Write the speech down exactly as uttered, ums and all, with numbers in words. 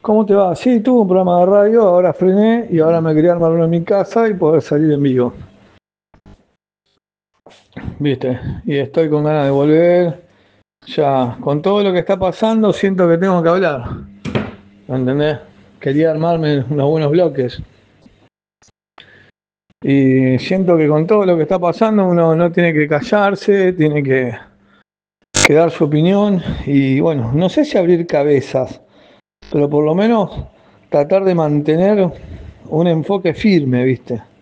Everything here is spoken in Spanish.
¿Cómo te va? Sí, tuve un programa de radio, ahora frené y ahora me quería armar uno en mi casa y poder salir en vivo. ¿Viste? Y estoy con ganas de volver. Ya, con todo lo que está pasando, siento que tengo que hablar. ¿Entendés? Quería armarme unos buenos bloques. Y siento que con todo lo que está pasando uno no tiene que callarse, tiene que, que dar su opinión. Y bueno, no sé si abrir cabezas, pero por lo menos tratar de mantener un enfoque firme, ¿viste?